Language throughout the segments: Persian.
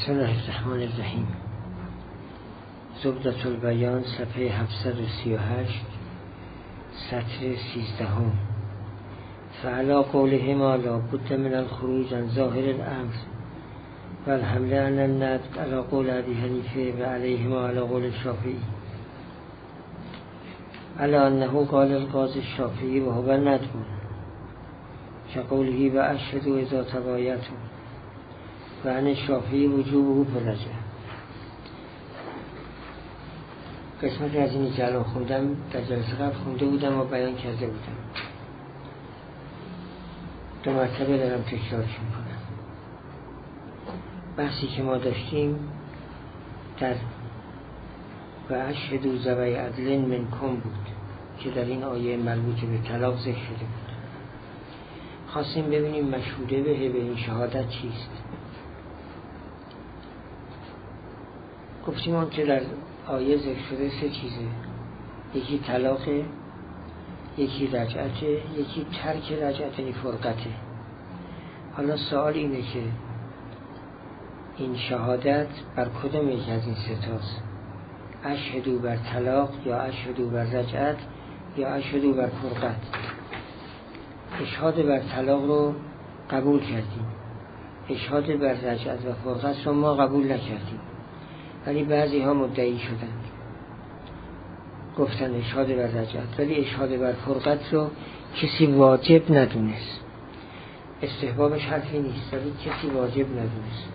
بسم الله الرحمن الرحیم. زبدة البیان صفحه 738 سطر 13. فعلی قولهما لا بد من الخروج عن ظاهر الامر والحمل عن النقد على قول ابی حنیفه و علیهما على قول الشافعی، على انه قال القاضی الشافعی و هو الندب كقوله و اشهدوا اذا تبایتوا و عن الشافعی وجوبه فرجه. قسمت از اینی که الان خوندم در جلسه قبل خونده بودم و بیان کرده بودم، دو مرتبه دارم تکرارش میکنم. بحثی که ما داشتیم در و اشهدوا ذوی عدل منکم بود که در این آیه مربوط به طلاق ذکر شده بود. خواستیم ببینیم مشهوده به این شهادت چیست. گفتیم اون که در آیه ذکر شده سه چیزه، یکی طلاقه، یکی رجعته، یکی ترک رجعت یعنی فرقته. حالا سوال اینه که این شهادت بر کدوم یک از این سه تاست؟ اشهدوا بر طلاق یا اشهدوا بر رجعت یا اشهدوا بر فرقت؟ اشهاد بر طلاق رو قبول کردیم، اشهاد بر رجعت و فرقت رو ما قبول نکردیم، ولی بعضی ها مدعی شدن گفتن اشهاد بر رجعت، ولی اشهاد بر فرقت رو کسی واجب ندونست. استحبابش حرفی نیست، ولی کسی واجب ندونست.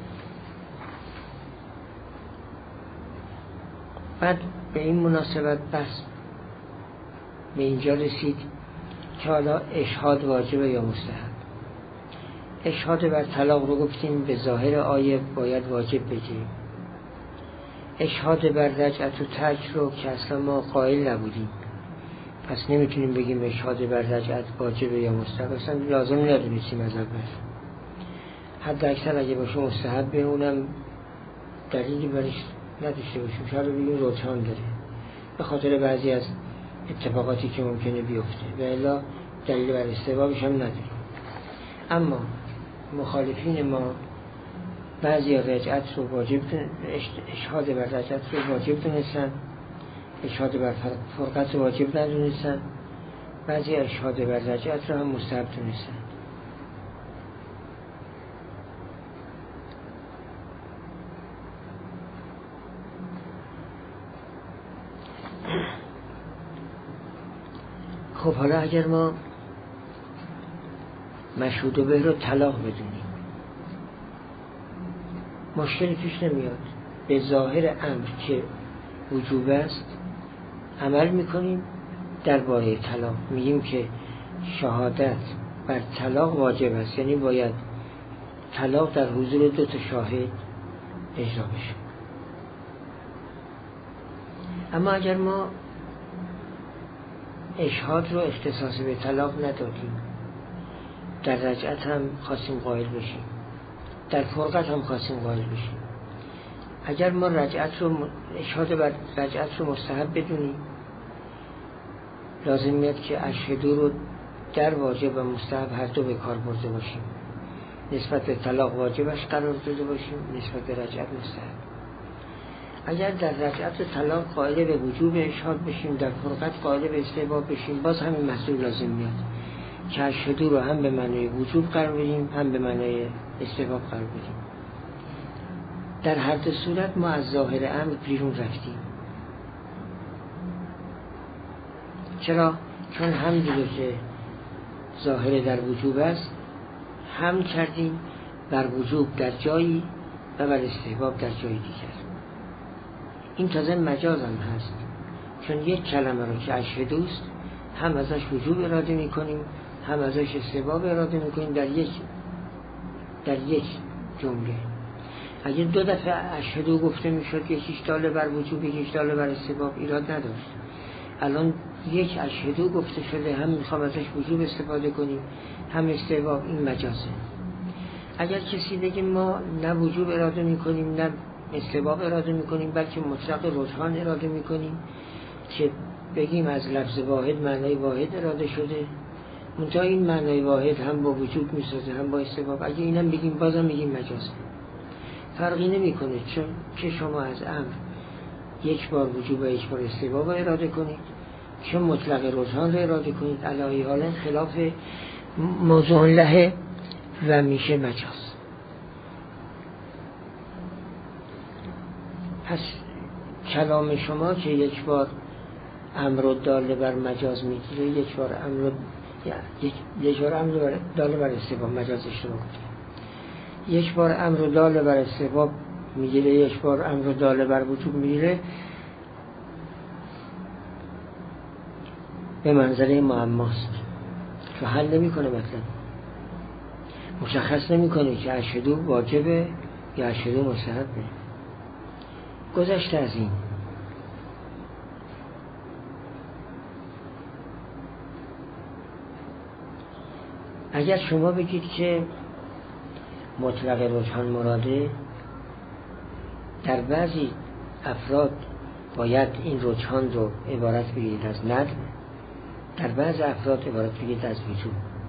بعد به این مناسبت بس به اینجا رسید که حالا اشهاد واجبه یا مستحب. اشهاد بر طلاق رو گفتیم به ظاهر آیه باید واجب بگیریم. اشهاد بر رجعت و ترک رو که اصلا ما قائل نبودیم، پس نمیتونیم بگیم اشهاد بر رجعت واجبه یا مستحب، اصلا لازم ندونستیم از اول. حد اکثر اگه باشه مستحب به اونم دلیلی برش نداشته باشیم، شاید بگیم روتان داره به خاطر بعضی از اتفاقاتی که ممکنه بیفته و الا دلیل بر استحبابش هم نداریم. اما مخالفین ما بعضی رجعت رو واجب، اشهاد بر رجعت رو واجب دونستن، اشهاد بر فرقت رو واجب ندونستن، بعضی اشهاد بر رجعت رو هم مستحب دونستن. خب حالا اگر ما مشهود به رو طلاق بدونیم، مشکلی پیش نمیاد. به ظاهر امر که وجوب است عمل میکنیم. در باره طلاق میگیم که شهادت بر طلاق واجب است، یعنی باید طلاق در حضور دو تا شاهد اجرا بشه. اما اگر ما اشهاد رو اختصاص به طلاق ندادیم، در رجعت هم خواستیم قائل بشیم، در فرقت هم خواستیم قائل بشیم، اگر ما اشهاد بر رجعت رو مستحب بدونیم، لازم میاد که اشهدو رو در واجب و مستحب هر دو به کار برده باشیم. نسبت به طلاق واجبش قرار داده باشیم، نسبت به رجعت مستحب. اگر در رجعت و طلاق قائل به وجوب اشهاد بشیم، در فرقت قائل به استحباب بشیم، باز همین محصول لازم میاد که اشهدو رو هم به معنای وجوب قرار بدیم، هم به معنای استحباب قرار بدیم. در هر دو صورت ما از ظاهر امر بیرون رفتیم. چرا؟ چون هم دیگه که ظاهر در وجوب است هم کردیم بر وجوب در جایی و بر استحباب در جایی دیگر. این تازه مجاز هم هست، چون یک کلمه رو که اشهدوست هم ازش وجوب اراده میکنیم هم ازش استحباب اراده میکنیم در یک جمله. اگه دو دفعه اشهدو گفته میشد، یکیش داله بر وجوب یکیش داله بر استحباب، ایراد نداشت. الان یک اشهدو گفته شده، هم میخوام ازش وجوب استفاده کنیم هم استحباب، این مجازه. اگر کسی بگه ما نه وجوب اراده میکنیم نه استحباب اراده میکنیم، بلکه مطلق رجحان اراده میکنیم که بگیم از لفظ واحد معنای واحد اراده شده، منتها این معنای واحد هم با وجوب میسازه هم با استحباب، اگه اینم بگیم بازم میگیم مجازه. فرقی نمیکنه چه شما از امر یک بار وجوب و یک بار استحباب را اراده کنید، چه مطلق رجحان را اراده کنید، علی حال خلاف موضوع له و میشه مجاز. پس کلام شما که یک بار امر داله بر مجاز میگیره، یک بار امر داله بر استحباب، مجاز اشتباه کنید، یک بار امر داله بر استحباب میگیره، یک بار امر داله بر وجوب میگیره، به منزله معماست که حل نمیکنه، مثلا مشخص نمیکنه که اشهدو واجبه یا اشهدو مستحبه. گذشته از این، اگر شما بگید که مطلق رجحان مراده، در بعضی افراد باید این رجحان رو عبارت بگیرید از ندب، در بعضی افراد عبارت بگیرید از وجوب.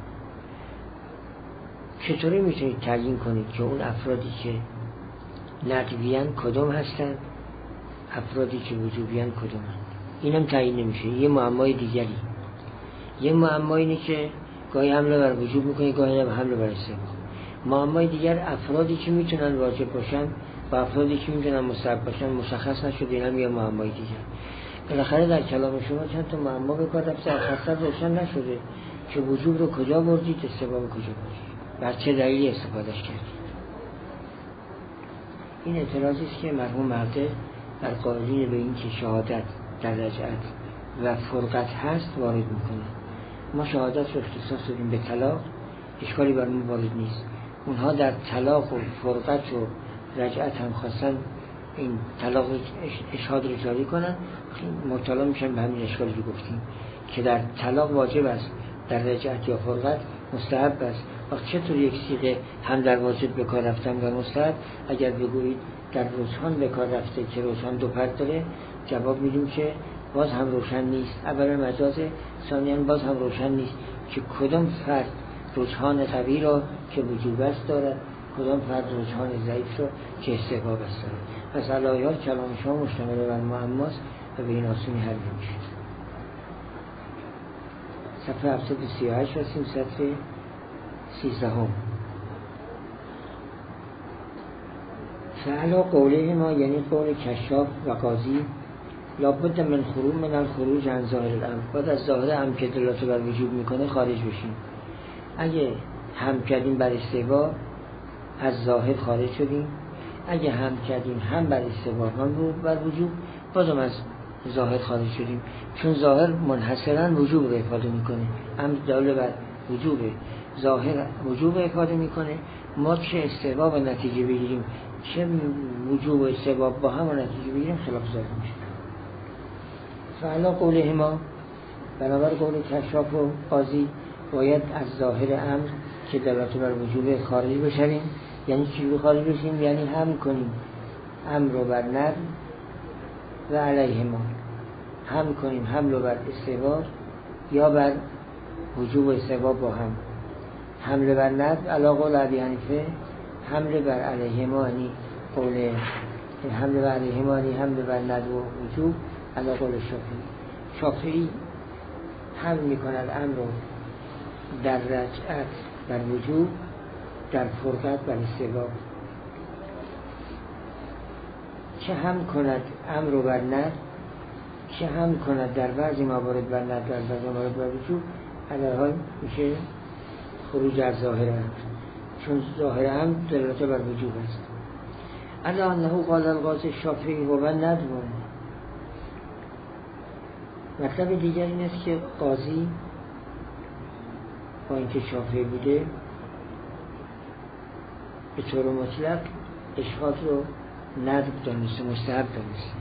چطوری میتونید تعیین کنید که اون افرادی که ندبیان کدوم هستند، افرادی که وجوبیان کدوم هستند؟ اینم تعیین نمیشه. یه معمای دیگری، یه معمای اینه که گاهی حمله بر وجوب میکنه، گاهی حمله بر استحباب. معمای دیگر افرادی که میتونن واجب باشن و افرادی که میتونن مستحب باشن مشخص نشده، اینم یه معمای دیگر. بالاخره در کلام شما چند تا معما به کار رفته، اصلا روشن نشده که وجوب رو کجا بردید، استحباب کجا بردید، بر چه دلیلی استفادهش کردید. این اعتراضی است که مرحوم مهدی بر قائلین به این که شهادت در رجعت و فرقت هست وارد میکنه. ما شهادت رو اختصاص دادیم به طلاق، اشکالی بر ما وارد نیست. اونها در طلاق و فرقت و رجعت هم خواستن این طلاق اشهاد رو جاری کنن، مبتلا میشن به همین اشکالی که گفتیم که در طلاق واجب است، در رجعت یا فرقت مستحب است. وقت چطور یک صیغه هم در واجب به کار رفتن و مستحب، اگر بگویید در رجحان به کار رفته که رجحان دو پرد داره، جواب میدیم که باز هم روشن نیست. اولا مجازه، ثانیاً باز هم روشن نیست که کدام فرد رجحان قوی را که وجوب است دارد، کدام فرد رجحان ضعیف را که استحباب است دارد. پس علایه حال کلام شما مشتمل بر معماست و به این آسونی حل نمیشه. صفحه 738 هستیم، صفحه 13. فعلا قوله ما، یعنی قول کشاف و قاضی، لابد من خروج من الخروج عن ظاهر الامر، باید از ظاهر امر که دلالت بر وجوب میکنه خارج بشیم. اگه هم کردیم بر استحباب از ظاهر خارج شدیم، اگه هم کردیم هم بر استحباب هم بر وجوب بازم از ظاهر خارج شدیم، چون ظاهر منحصرا وجوب رو افاده میکنه، امر داله بر وجوبه، ظاهر وجوب افاده میکنه. ما چه استحباب و نتیجه بگیریم، چه وجوب و استحباب با هم نتیجه بگیریم، خلاف ظاهر میشه. فعلا قوله ما، بنابر قول کشاف و قاضی، باید از ظاهر امر که دلالت بر وجوب خارج بشیم. یعنی چی رو خارج بشیم؟ یعنی هم کنیم امر رو بر ندب و علیه ما، هم کنیم حمل رو بر استحباب یا بر وجوب و استحباب با هم. حمل بر ندب علی قول ابی حنیفه، حمل بر علیه ما یعنی قول حمل بر علیه ما یعنی حمل بر ندب و وجوب علی قول شافعی حمل میکند امر رو در رجعت بر وجوب، در فرقت بر استحباب. چه هم کند امر رو بر ندب، چه هم کند در بعضی موارد بر ندب، در بعضی موارد بر وجوب، علی حال میشه خروج از ظاهر امر، چون ظاهر امر دلالت بر وجوب است. علی انه قال القاضی الشافعی هو ندب. مطلب دیگر این است که قاضی با اینکه شافعی بوده به طور مطلق اشهاد رو ندب دانسته، مستحب دانسته.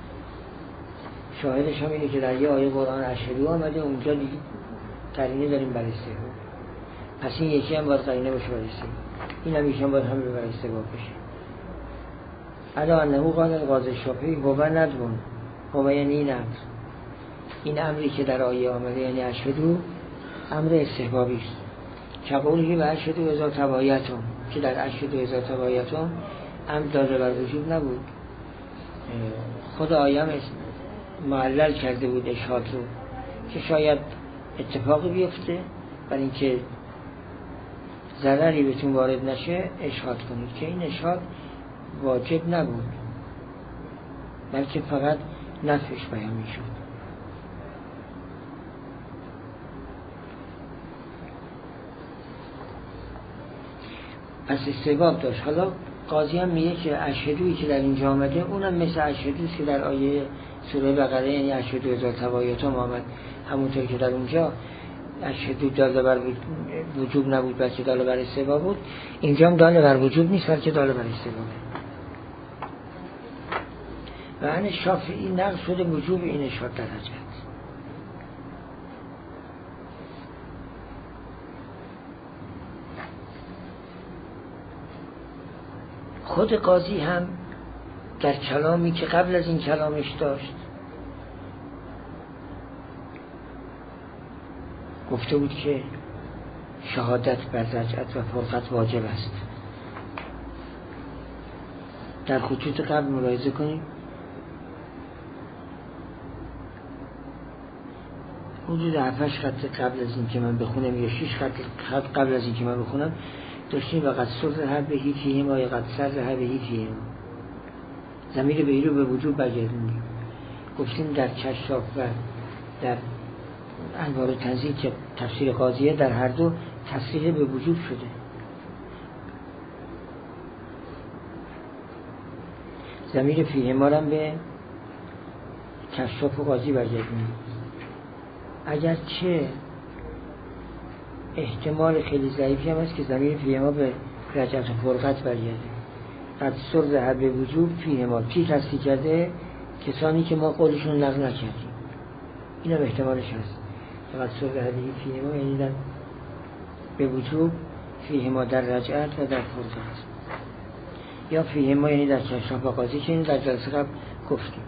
شاهدش هم اینه که در یه آیه قرآن اشهدو آمده، اونجا دیگه قرینه داریم بر استحباب. پس این یکی هم باید قرینه باشه بر استحباب، این هم یکی هم باید حمل بر استحباب بشه. علا انه قال القاضی الشافعی هو ندب، هو یعنی این امر، این امری که در آیه آمده یعنی اشهدو، امر استحبابی است. که قولی و اشهدو اذا تبایتم، که در اشهدو اذا تبایتم عمد داده بر وجوب نبود. خود آیه هم معلل کرده بود اشهاد رو که شاید اتفاقی بیفته برای اینکه ضرری بهتون وارد نشه اشهاد کنید، که این اشهاد واجب نبود بلکه فقط نفعش بیان میشد. پس استحباب داشت. حالا قاضی هم میگه که اشهدویی که در اینجا آمده اونم مثل اشهدویی که در آیه سوره بقره، یعنی اشهدو اذا تبایتم آمد، همونطور که در اونجا اشهدو داله بر وجوب نبود بلکه داله بر استحباب بود، اینجا هم داله بر وجوب نیست بلکه داله بر استحبابه. و عن شافعی نقل شده وجوب این اشهاد در رجعت. خود قاضی هم در کلامی که قبل از این کلامش داشت گفته بود که شهادت بر رجعت و فرقت واجب است. در خطوط قبل ملاحظه کنیم حدود 7 خط قبل از این که من بخونم یا 6 خط قبل از این که من بخونم داشتیم و قد سر هر بهی فیهم و قد سر هر بهی فیهم، ضمیر بهی رو به وجوب برگردونیم. گفتیم در کشاف و در انوار تنزیل که تفسیر قاضیه در هر دو تصریح به وجوب شده. ضمیر فیهم هم به کشاف و قاضی برگردونیم. اگرچه احتمال خیلی ضعیفی هم هست که ضمیر فیهما به رجعت و فرقت برگرده. قد سر ذهب به وجوب فیهما، کی تصدیق کرده؟ کسانی که ما قولشون نقل نکردیم. این هم احتمالش هست. قد سر ذهب فیهما یعنی در به وجوب فیهما در رجعت و در فرقت، یا فیهما یعنی در کشاف و قاضی که این در جلسه قبل گفتیم.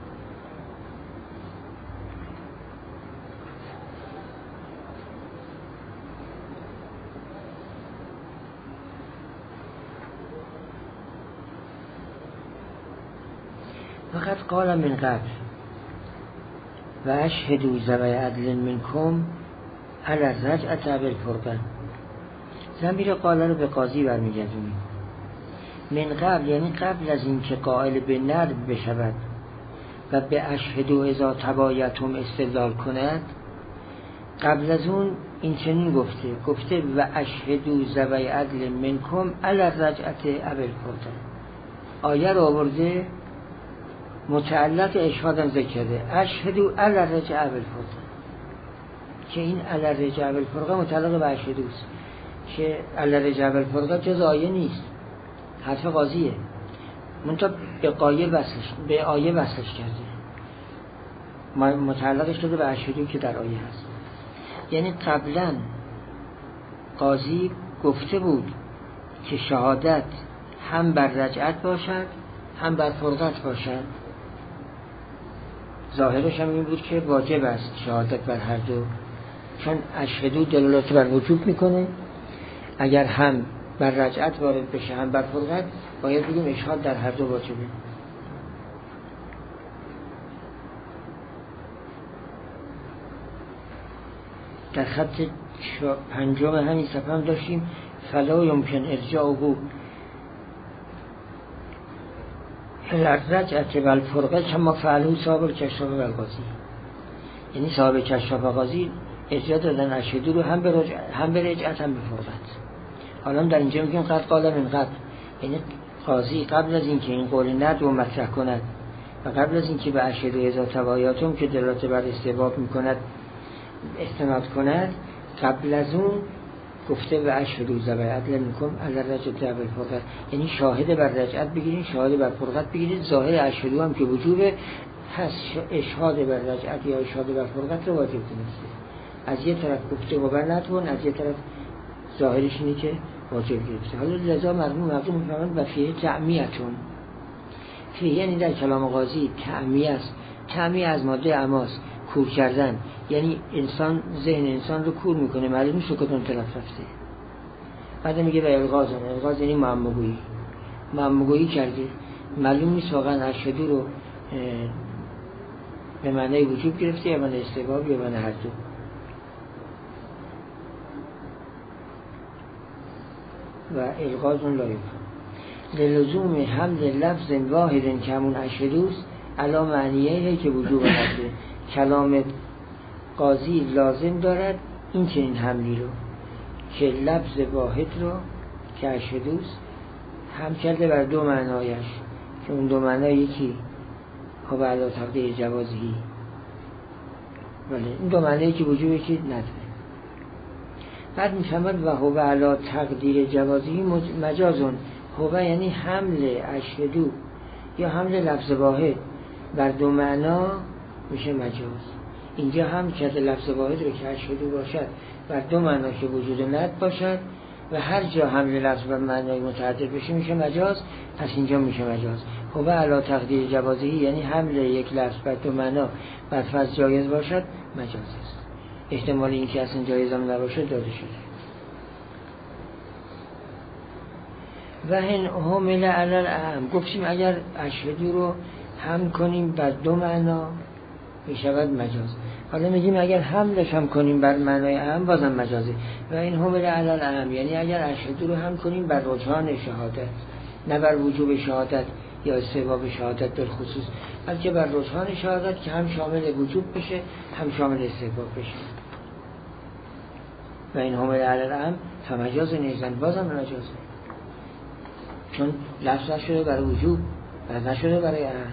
فقط قال من قبل و اشهدوا ذوی عدل منکم علی الرجعة بالفرقة. ضمیر قال رو به قاضی برمیگردونیم. من قبل یعنی قبل از این که قائل به ندب بشود و به اشهدوا اذا تبایتم استدلال کند، قبل از اون این چنین گفته و اشهدوا ذوی عدل منکم علی الرجعة بالفرقة. آیه رو آورده متعلق اشهادم ذکر کرده اشهدو علی الرجعة بالفرقة، که این علی الرجعة بالفرقة متعلق به اشهدوست که علی الرجعة بالفرقة جز آیه نیست، حرف قاضیه، منتها به آیه وصلش کرده، متعلقش شده به اشهدو که در آیه هست. یعنی قبلا قاضی گفته بود که شهادت هم بر رجعت باشد هم بر فرقت باشد. ظاهرش هم این بود که واجب است شهادت بر هر دو، چون اشهدو دلالت بر وجوب میکنه. اگر هم بر رجعت وارد بشه هم بر فرقت باید بگیم اشهاد در هر دو واجبه. در خط 5 همین صفحه هم داشتیم فلا یمکن ارجاعه الرجعة والفرقة کما فعله صاحب الکشاف و القاضی. یعنی صاحب کشاف و قاضی ارجاع دادن اشهدو رو هم به رجعت هم به فرقت. حالا در اینجا میگیم قد قال من قبل، یعنی قاضی قبل از اینکه این قول ند رو مطرح کند و قبل از اینکه به اشهدو اذا تبایتم که دلالت بر استحباب میکند استناد کند، قبل از اون گفته و اشهدوا ذوی عدل منکم علی الرجعة بالفرقة، یعنی شاهد بر رجعت بگیرید شاهد بر فرقت بگیرید. ظاهر اشهدو هم که وجوبه هست، اشهاد بر رجعت یا اشهاد بر فرقت رو واجب دونسته. از یه طرف گفته و بر نتون، از یه طرف ظاهرش اینه که واجب گرفته. حالا لذا مردم میفهمند و فیه تعمیتون، فیه یعنی در کلام قاضی تعمیه است. تعمیه از ماده اماس، کور کردن، یعنی انسان ذهن انسان رو کور میکنه، معلوم نیست کدوم طرف رفته. بعد میگه و الغاز یعنی معماگویی. معموگویی کرده، معلوم نیست واقعا اشهدو رو به معنی وجوب گرفته یا معنی استحباب یا معنی هر دو. و الغاز اون لا یفهم للزوم حمل لفظ واحد که همون اشهدوست علا معنیه که وجوب نداره. کلام قاضی لازم دارد این چنین حملی رو که لفظ واحد رو که اشهدوست هم کرده بر دو معنایش که اون دو معنی یکی خب علا تقدیر جوازی، ولی این دو معنی که وجوبه که نداره. بعد میفهمد و هو علا تقدیر جوازی مجازون. هو یعنی حمل اشهدو یا حمل لفظ واحد بر دو معنا میشه مجاز. اینجا هم کرده لفظ واحد رو که اشهدو باشد بر دو معنا که وجود ند باشد و هر جا حمل لفظ بر معنای متعدد بشه میشه مجاز. پس اینجا میشه مجاز. هو علا تقدیر جوازی یعنی حمل یک لفظ بر دو معنا بر فرض جایز باشد مجاز است. احتمال این که اصلا جایز هم نباشه داده شده. و هن حمل علی الاعم گفتیم اگر اشهدو رو هم کنیم بر دو معنا میشود مجاز. حالا میگیم اگر حملش هم کنیم بر معنای اعم بازم مجازه. و این حمل علی الاعم یعنی اگر اشهدو رو هم کنیم بر رجحان شهادت، نه بر وجوب شهادت یا استحباب شهادت در خصوص، بلکه بر رجحان شهادت که هم شامل وجوب بشه هم شامل استحباب بشه. و این حمل علی الاعم فمجاز نیزن بازم مجازه، چون لفظ نشده برای وجوب و نشده برای اعم.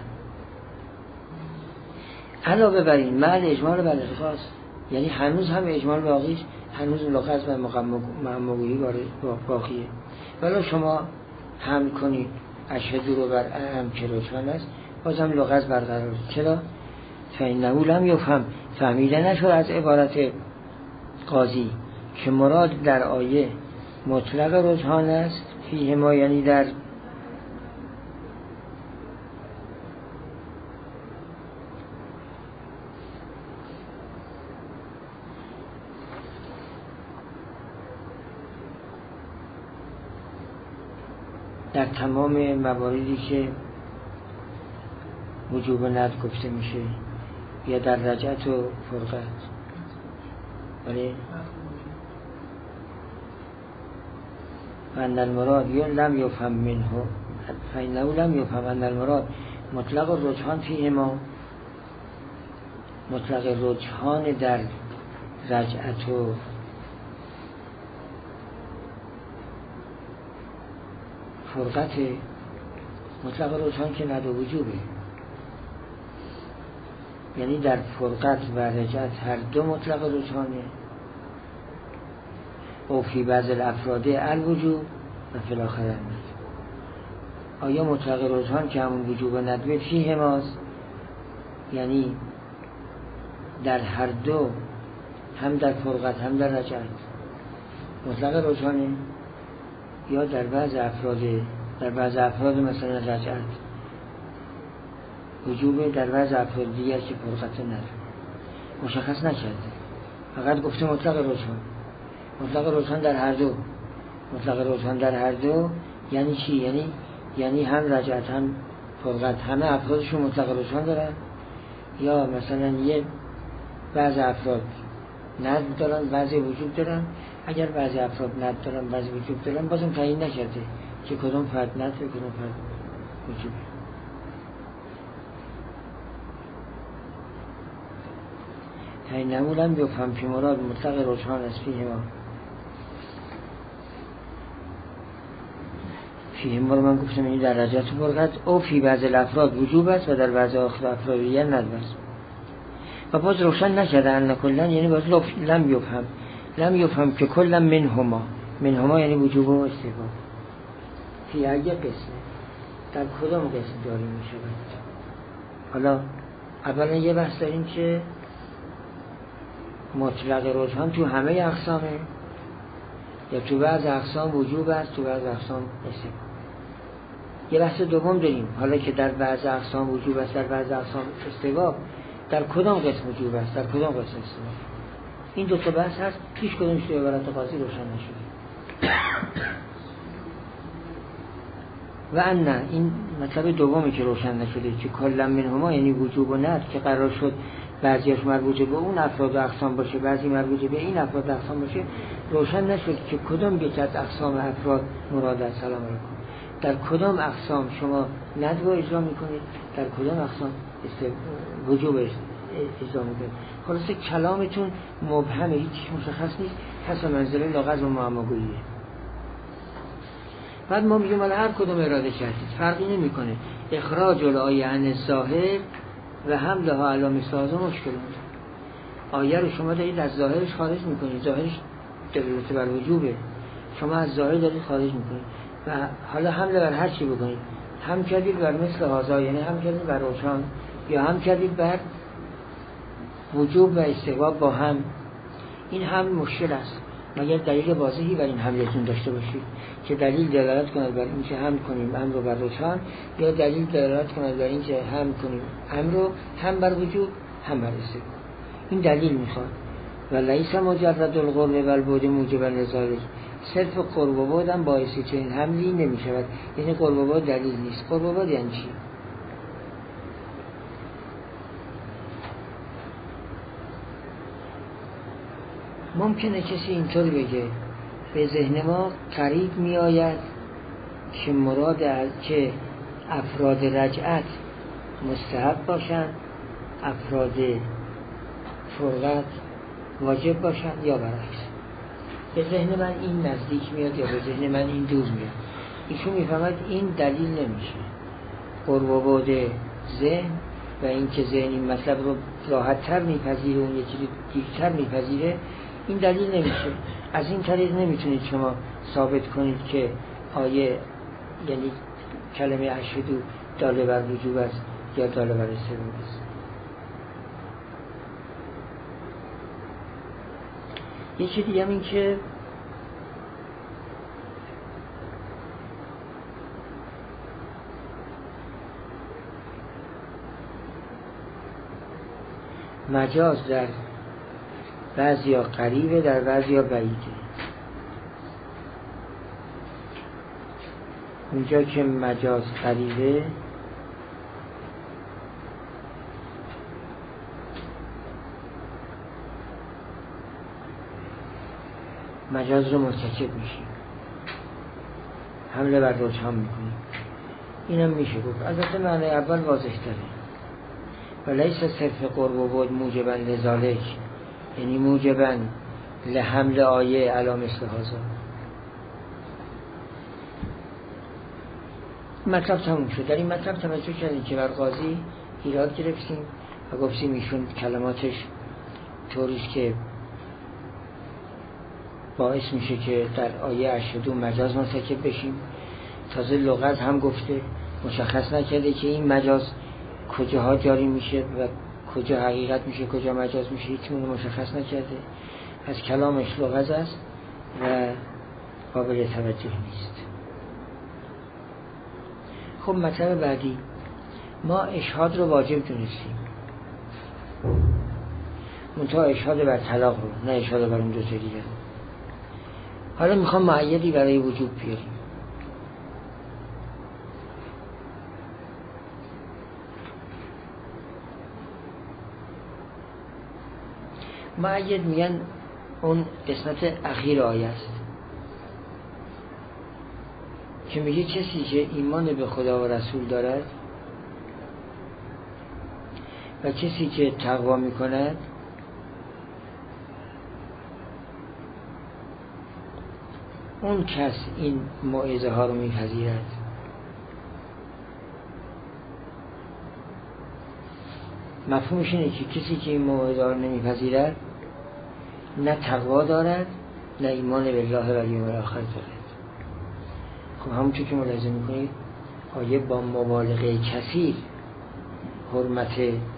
علاوه بر این معنی اجمال بر الغاز یعنی هنوز هم اجمال باقیش، هنوز لغز و معمولی باقیه. ولی شما حمل کنید اشهدو رو بر اعم که رجحان است بازم لغز برقرار. چرا؟ فإنه لم یفهم فهمیده نشد از عبارت قاضی که مراد در آیه مطلق رجحان است فیه ما یعنی در تمام مواردی که وجوب ند گفته میشه یا در رجعت و فرقت. ولی اندر مراد یا لم یفهم منه فإنه لم یفهم اندر مراد مطلق رجحان فیه ما مطلق رجحان در رجعت و فرقت. مطلق رجحان که ند و وجوبه، یعنی در فرقت و رجعت هر دو مطلق رجحانه. او فی بعض الافراد الوجوب و فی الاخر الند. آیا مطلق رجحان که همون وجوب و ندوه فیه ماست یعنی در هر دو هم در فرقت هم در رجعت مطلق رجحانه، یا در بعض افراد مثلا رجعت وجوبه، در بعض افراد دیگر که فرقت نداره مشخص نکرده، فقط گفته مطلق رجحان. مطلق رجحان در هر دو. مطلق رجحان در هر دو یعنی چی؟ یعنی هم رجعت هم فرقت همه افرادشون مطلق رجحان دارن، یا مثلا بعض افراد ند دارن بعضی وجوب دارن. اگر بعضی افراد ند دارن بعضی وجوب دارن بازم تعیین نکرده که کدوم فرد ند و کدوم فرد وجوب. تعیین نمولن بفهم فی مراد مطلق رجحان است فیه ما فیه ما رو من گفتم این در رجعت و فرقت. او فی بعض الافراد وجوب است و در بعض افراد دیگر ند است. و باز روشن نکرده ان کلن یعنی باز لم یفهم که کلن منهما یعنی وجوب و استحباب. فی یه قسمه در کدام قسم داری می شود. حالا اولا یه بحث داریم که مطلق رجحان تو همه اقسامه یا تو بعض اقسام وجوب است تو بعض اقسام استحباب. یه بحث دوم داریم حالا که در بعض اقسام وجوب است در بعض اقسام استحباب در کدام قسم وجوب است در کدام قسم استحباب. این دو تا بحث هست، هیچ کدومش تو عبارت قاضی روشن نشده. و نه این مطلب دومی که روشن نشده که کلا منهما یعنی وجوب و ندب که قرار شد بعضیش مربوط به اون افراد و اقسام باشه، بعضی مربوط به این افراد و اقسام باشه، روشن نشد که کدام یک از اقسام افراد مراد از سلام علیکم، در کدام اقسام شما ندب اجرا میکنید، در کدام اقسام وجوب اجرا میکنید. خلاصه کلامتون مبهمه، هیچ مشخص نیست، پس منزله لغز و معماگوییه. بعد ما میگیم حالا هر کدوم اراده کردید فرقی نمیکنه، اخراج الآیه عن الظاهر و حملها علی مثل هذا مشکل بود. آیه رو شما دارید از ظاهرش خارج میکنید، ظاهرش دلالت بر وجوبه، شما از ظاهر دارید خارج میکنید و حالا حمله بر هر چی بکنید، هم کردید بر مثل هذا یعنی هم کردید بر روشن یا هم کردید بر وجوب و استحباب با هم، این هم مشکل است. مگر دلیل واضحی بر این حملتون داشته باشید که دلیل دلالت کند بر اینکه هم کنیم امر رو بر روشن، یا دلیل دلالت کند بر اینکه هم کنیم امر رو هم بر وجوب هم بر استحباب. این دلیل میخواد. و لیس مجرد القرب و البعد موجبا لذلک، صرف قرب و بعد هم باعث چنین حملی نمیشود. یعنی قرب و بعد دلیل نیست. قرب و بعد یعنی چی؟ ممکنه کسی اینطور بگه به ذهن ما قریب می آید که مراد که افراد رجعت مستحب باشند، افراد فرقت واجب باشند یا برعکس. به ذهن من این نزدیک میاد یا به ذهن من این دور میاد. ایشون میفهمد این دلیل نمیشه. قرب و بعد ذهن و این که ذهن این مطلب رو راحت تر میپذیره اون یکی رو دیرتر میپذیره، این دلیل نمیشه. از این طریق نمیتونید شما ثابت کنید که آیه یعنی کلمه اشهدو داله بر وجوب است یا داله بر استحباب است. یکی دیگه هم این که مجاز در بعضیا قریبه در بعضیا بعیده. اونجا که مجاز قریبه مجاز رو مرتکب میشیم، حمله بر روشن میکنیم، اینم میشه گفت. البته معنی اول واضح تره. و لیس صرف قرب و بعد موجبا لذالک، یعنی موجبا لحمل آیه علی مثل هذا. مطلب تموم شد. در این مطلب توجه کردیم که بر قاضی ایراد گرفتیم و گفتیم ایشون کلماتش طوریست که باعث میشه که در آیه اشهدو مجاز مرتکب بشیم. تازه لغت هم گفته، مشخص نکرده که این مجاز کجاها جاری میشه و کجا حقیقت میشه کجا مجاز میشه، هیچ مونه مشخص نکرده. از کلامش لغت است و قابل توجه نیست. خب مطلب بعدی، ما اشهاد رو واجب دونستیم، منتها اشهاد بر طلاق رو، نه اشهاد بر اون دو تا دیگه. حالا میخوام معیدی برای وجوب بیاریم. معید میگن اون قسمت اخیر آیه است که میگه کسی که ایمان به خدا و رسول دارد و کسی که تقوا میکند اون کس این موعظه ها رو میپذیرد. مفهومش اینه که کسی که این موعظه ها رو نمیپذیرد نه تقوا دارد نه ایمان بالله و الیوم الاخر دارد. خب همونطور که ملاحظه میکنید آیه با مبالغه کثیر حرمت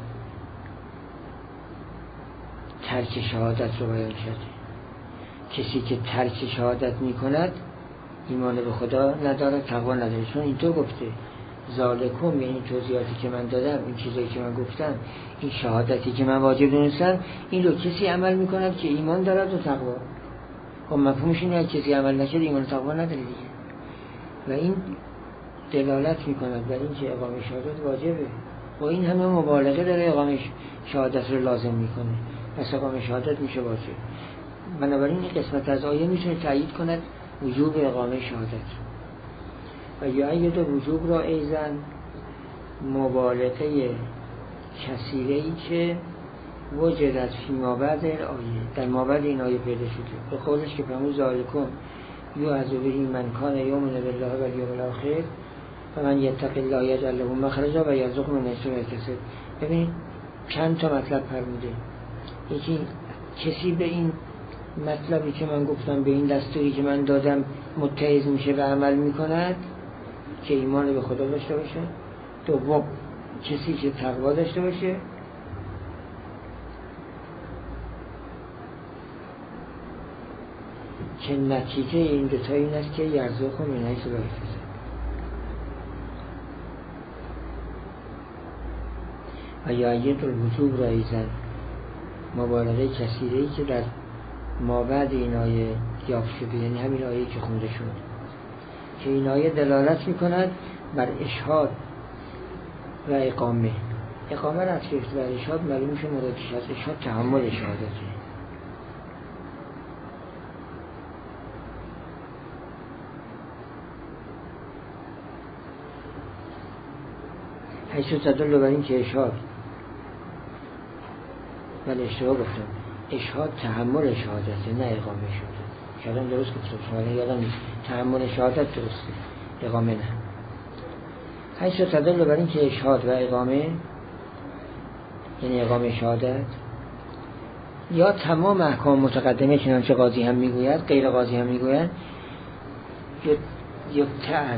ترک شهادت رو بیان کرده. کسی که ترک شهادت میکند ایمان به خدا ندارد، تقوا نداره. چون اینطور گفته ذالکم، یعنی توضیحاتی که من دادم، این چیزایی که من گفتم، این شهادتی که من واجب دونستم، این رو کسی عمل میکند که ایمان دارد و تقوا. خب مفهومش اینه کسی عمل نکرد ایمان و تقوا نداره دیگه. و این دلالت میکند بر اینکه اقامه شهادت واجبه. با این همه مبالغه داره اقامه شهادت رو لازم میکنه، پس اقامه شهادت میشه واجب. بنابراین این قسمت از آیه میتونه تایید کند وجوب اقامه شهادت. و یعید وجوب را ایزن مبالغه کثیره‌ای که وجدت فی مابعد آیه، در مابعد این آیه پیدا شده. به قولش که فرمود ذالکم یوعظ به من کان یؤمن بالله و الیوم الاخر و من یتق الله یجعل له مخرجا و یرزقه من حیث لا یحتسب. ببینید چند تا مطلب فرموده. یکی کسی به این مطلبی که من گفتم، به این دستوری که من دادم متعظ میشه و عمل میکند که ایمان به خدا داشته باشه. دوم کسی که تقوا داشته باشه. که نتیجه این دوتا این است که یرزقه من حیث لا یحتسب. و یعید الوجوب را ایزن مبالغه کثیره‌ای که در مابعد این آیه یافت شده، یعنی همین آیه که خونده شد، که این آیه دلالت میکند بر اشهاد و اقامه. اقامه را از که بر اشهاد معلوم میشه مرادش از اشهاد تحمل شهادته. حیث تدل بر این که اشهاد، من اشتباه گفتم، اشهاد تحمل شهادته نه اقامه شهادت. شاید درست گفتم، شاید یادم نیست. تحمل شهادت درسته، اقامه نه. حیث تدل بر این که اشهاد و اقامه، یعنی اقامه شهادت یا تمام احکام متقدمه چنانچه قاضی هم میگوید، غیر قاضی هم میگوید، یبتعظ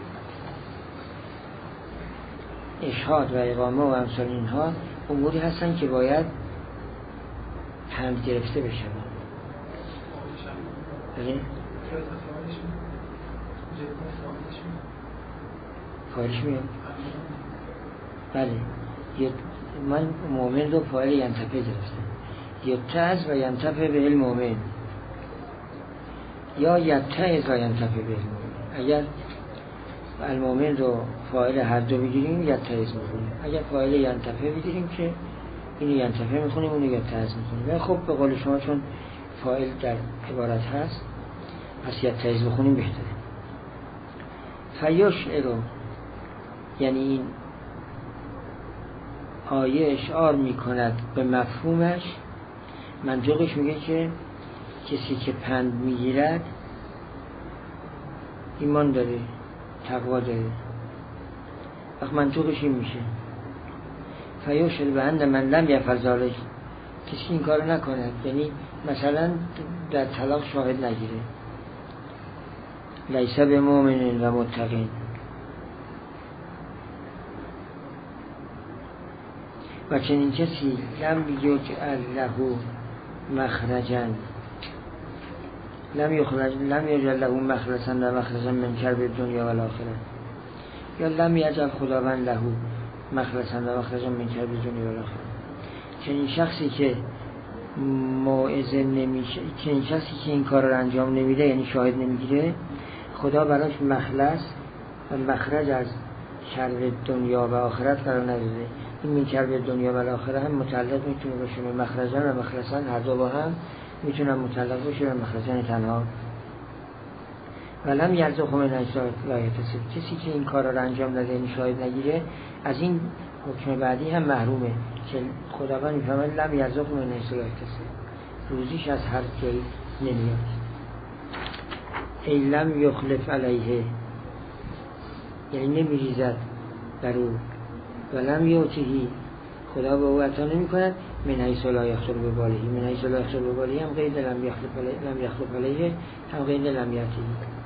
اشهاد و اقامه و امثال اینها اموری هستن که باید پند گرفته بشه. فایلش میاد؟ بله. من مومن رو فایل ینتفع گرفتم. یبتعظ و ینتفع به المومن یا یبتعظ و ینتفع به المومن. اگر المومن رو فایل هر دو بگیریم یبتعظ میخونیم، اگر فایل ینتفع بگیریم که اینو ینتفع میخونیم اونو یبتعظ میخونیم. و خب به قول شما چون فایل در عبارت هست پس یبتعظ بخونیم بهتره. فیشعر، یعنی این آیه اشعار میکند به مفهومش. منطقش میگه که کسی که پند میگیرد ایمان داره، تقوا داره. وقت منطقش این میشه فیشعر به اند من لم یفعل ذلک، کسی این کارو نکند، یعنی مثلا در طلاق شاهد نگیره، لیس بمؤمن و متقین، و چنین کسی لم یجعل له مخرجا، لم یجعل له مخرجا و مخرجا من کرب دنیا و الاخره، یا لم یجعل خداوند له مخرجا و مخرجا من کرب دنیا و الاخره. چنین شخصی که موعظه نمیشه، چنین شخصی که این کار رو انجام نمیده، یعنی شاهد نمیگیره، خدا براش مخلص و مخرج از کرب دنیا و آخرت قرار نداده. این من کرب دنیا و آخرت هم متعلق میتونه باشه به مخرجان و مخلصان، هر دو با هم میتونن متعلق باشه به مخرجان تنها. ولم یرزقه من حیث لا یحتسب، کسی که این کار رو انجام نده، یعنی شاهد نگیره، از این حکم بعدی هم محرومه که خداوند میفرماید لم یرزقه من حیث لا یحتسب، روزیش از هر جایی نمیاد. ای لم یخلف علیه، یعنی نمیریزد در او. ولم یعطیه، خدا به او عطا نمی کند. من حیث لا یخطر بباله، من حیث لا یخطر بباله هم قید لم یخلف علیه، هم قید لم یعطیه.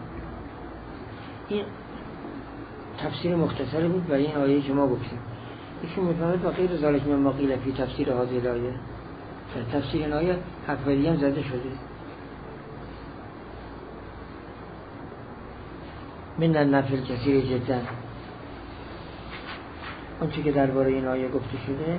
این تفسیر مختصری بود برای این آیه که ما گفتیم. ایشون میفهمد و غیر ذالک مما قیل فی تفسیر هذه الآیه، در تفسیر این آیه حرفی هم زده شده. من النفل کثیر جدا، اونچه که درباره این آیه گفته شده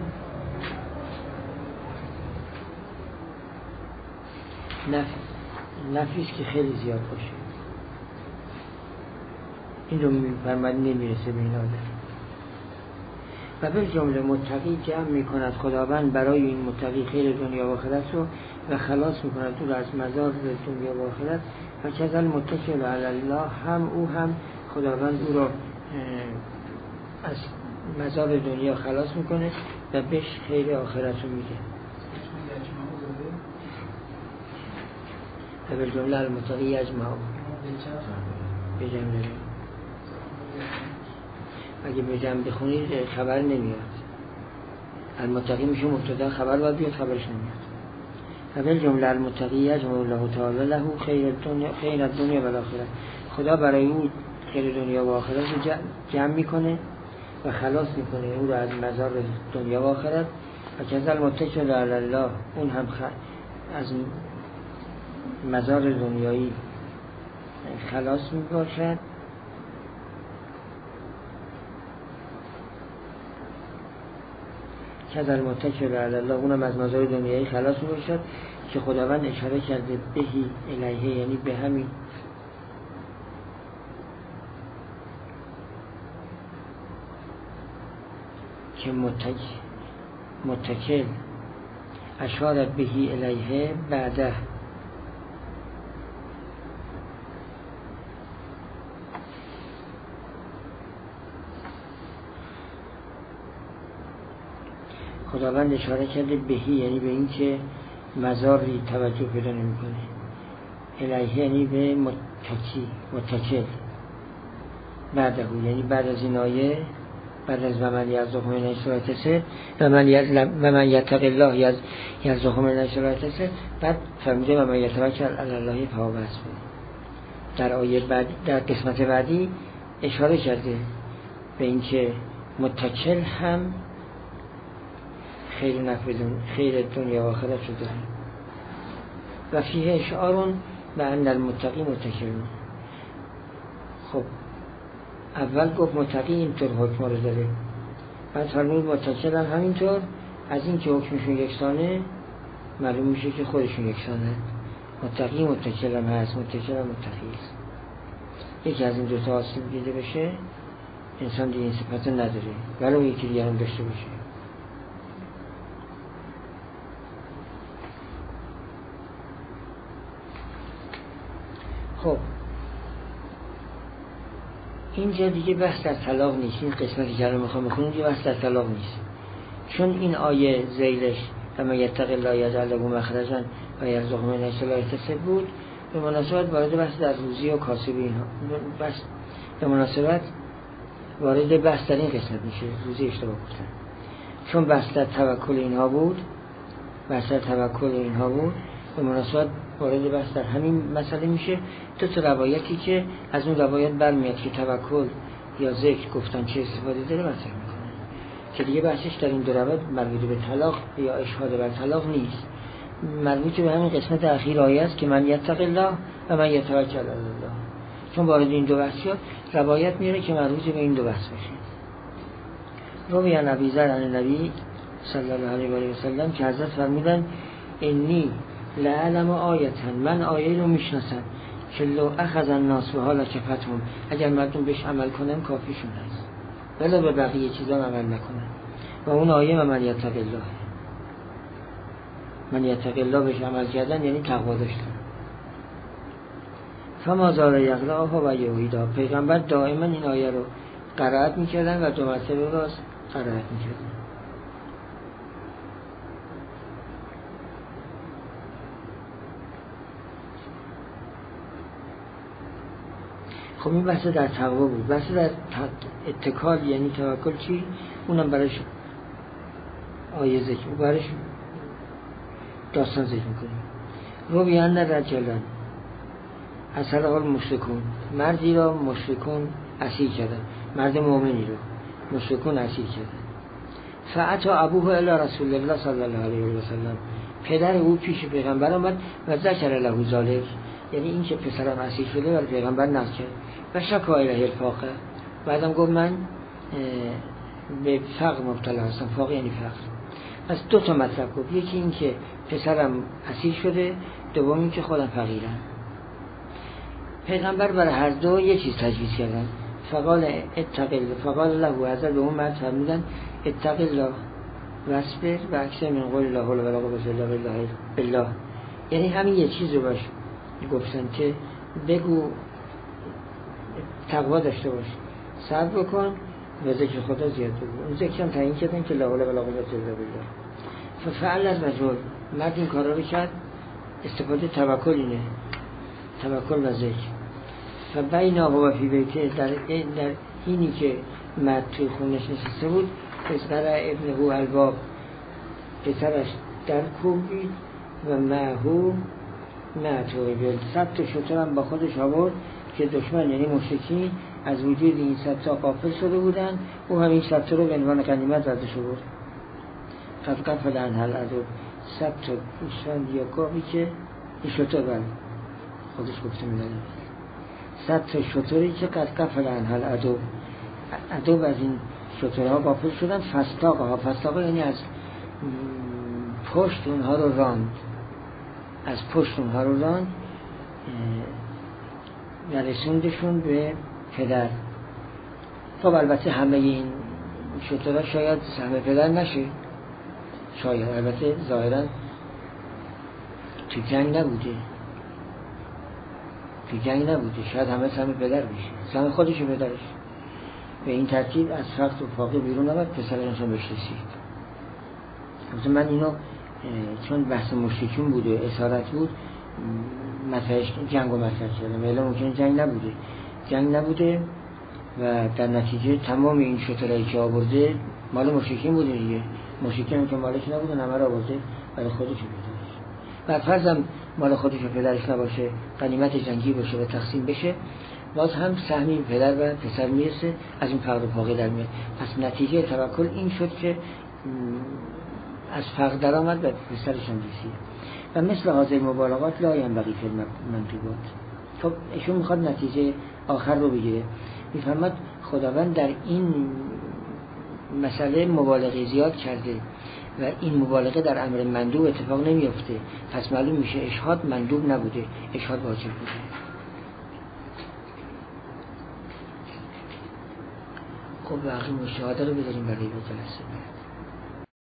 نفیست که خیلی زیاد باشه. این رو فرمود نمیرسه به این آدم. و به جمله متقی جمع میکند خداوند برای این متقی خیر دنیا و آخرت رو و خلاص میکند او را از مضار دنیا و آخرت. و کذل متکل علی الله، هم او هم خداوند او را از مضار دنیا خلاص میکنه و بهش خیر آخرت رو میده. و به جمله المتقی یجمع به جمله، اگه به جمع بخونید خبر نمیاد. المتقی میشه مبتدا، خبر باید بیاد، خبرش نمیاد. و به جمله المتقی یجمع الله تعالی له خیر الدنیا و الاخره، خدا برای او خیر دنیا و آخرت رو جمع میکنه و خلاص میکنه او رو از مضار دنیا و آخرت. و کذل متکل علی الله، اون هم از مضار دنیایی خلاص میباشد. کذل متکل علی الله، اونم از مضار دنیایی خلاص میباشد که خداوند اشاره کرده بهی الیه، یعنی به همین که متکل اشاره بهی الیه بعده. خداوند اشاره کرده بهی، یعنی به این که مزاری توجه پیدا نمی کنه. الیه یعنی به متکل بعده، یعنی بعد از این آیه، بعد از و من یرزقه من حیث لا یحتسب و من یتق الله یرزقه من حیث لا یحتسب، بعد فرموده و من یتوکل علی الله فهو حسبه. در آیه بعد، در قسمت بعدی اشاره کرده به این که متکل هم خیر دنیا و آخرت رو داره. و فیه اشعار به ان المتقی متکلون. خب اول گفت متقی اینطور حکم رو داره، بعد فرمود متکل هم همینطور. از این که حکمشون یکسانه معلوم میشه که خودشون یکسانه. متقی متکل هم هست، متکل هم متقی است. یکی از این دوتا آسیب دیده بشه انسان دیگه این صفت نداره، ولو یکی دیگر هم داشته باشه. خب اینجا دیگه بحث در طلاق نیست. این قسمتی که الان میخوام بخونم دیگه بحث در طلاق نیست، چون این آیه ذیلش و من یتق الله یجعل له مخرجا و یرزقه من حیث لا یحتسب بود. به مناسبت وارد بحث در روزی و کاسبی اینها، بس به مناسبت وارد بحث در این قسمت میشه. روزی اشتباه گفتم، چون بحث در توکل اینها بود، به مناسبت وارد بحث در همین مسئله میشه. دو تا روایتی که از اون روایت برمیاد که توکل یا ذکر گفتن چه استفاده داره مطرح میکنه، که دیگه بحثش در این دو روایت مربوط به طلاق یا اشهاد بر طلاق نیست، مربوط به همین قسمت اخیر آیه است که من یتق الله و من یتوکل علی الله. چون وارد این دو بحث شد روایت میاره که مربوط به این دو بحث بشه. روی عن ابی ذر عن النبی صلی الله علیه و سلم که حضرت فرمودن انی لعلم آیتن، من آیه رو میشناسم که لو اخذ الناس به حال کفتهم، اگر مردم بهش عمل کنن کافیشون هست، ولی به بقیه چیزا عمل نکنن. و اون آیه من یتق الله، من یتق الله بهش عمل کردن یعنی تقوا داشتن. فما زال یقرأها و یعیدها، پیغمبر دائما این آیه رو قرائت میکردن و دو مرتبه باز قرائت میکردن. خب این بحث در تقوا بود. بحث در اتکال یعنی توکل چی؟ اونم برایش آیه ذکر، برایش داستان ذکر میکنیم. رو بیان رجلن اصل حال مشرکون، مردی را مشرکون اسیر کردن، مرد مؤمنی رو مشرکون اسیر کردن. فعتا ابوه الی رسول الله صلی الله علیه و سلم، پدر او پیش پیغمبر آمد و ذکر له ذالک، یعنی این که پسرم اسیر شده و پیغمبر نقل کرد. و شکا الیه الفاقه، بعدم گفت من به فقر مبتلا هستم. فاقه یعنی فقر. پس دو تا مطلب گفت، یکی این که پسرم اسیر شده، دوم این که خودم فقیرم. پیغمبر برای هر دو یه چیز تجویز کردن. فقال اتق الله، فقال له حضرت به اون مرد فرمودن اتق الله واصبر و اکثر من قول لا حول ولا قوة الا بالله. یعنی همین یه چیز رو باش گفتن که بگو تقوا داشته باش، صبر بکن و ذکر خدا زیاد بگو. اون ذکر هم تعیین کردن که لا حول ولا قوة الا بالله. ففعل الرجل، مرد این کارا رو کرد. استفاده توکل اینه، توکل و ذکر. فبینا هو فی بیته، در اینی که مرد توی خونش نشسته بود، پسر ابنه الباب، پسرش در کوبید و معهو معتوی بل، 100 تا شتر هم با خودش آورد که دشمن یعنی مشرکین از وجود این 100 تا غافل شده بودن. او همین 100 تا رو به عنوان غنیمت ازش آورد. قد قفل عنها العدو، 100 تا گوسفند یا گاوی که این شتر بله خودش گفته میدن، 100 تا شتری که قد قفل عنها العدو، عدو از این شترها غافل شدن. فستاقها یعنی از پشت اونها رو راند، از پشت اونها رو راند و رسوندشون به پدر. خب البته همه این شترها شاید سهم پدر نشه، شاید البته ظاهرا تو جنگ نبوده، شاید همه سهم پدر بشه، سهم خودش و پدرش. به این ترتیب از فقط و فاقه بیرون آمد، پسرشون بهش رسید. من اینو چون بحث مشرکین بود و اسارت بود مطرحش جنگ و مطرح کردم، ولی ممکنه جنگ نبوده و در نتیجه تمام این شترهایی که آورده مال مشرکین بوده دیگه. مشرکین هم که مالش نبودن همه را آورده برای خودش و پدرش. و فرضم مال خودش و پدرش نباشه، غنیمت جنگی باشه و تقسیم بشه، باز هم سهمی پدر و پسر میرسه، از این فقر و فاقه در میاد. پس نتیجه توکل این شد که از فقر در آمد و پسرشان رسید. و مثل حاضر مبالغات لا ینبغی فی المنقبات. خب ایشون میخواد نتیجه آخر رو بگیره، میفهمد خداوند در این مسئله مبالغه زیاد کرده و این مبالغه در امر مندوب اتفاق نمیفته، پس معلوم میشه اشهاد مندوب نبوده، اشهاد واجب بوده. خب باقی مشاهده رو بذاریم برای جلسه بعد.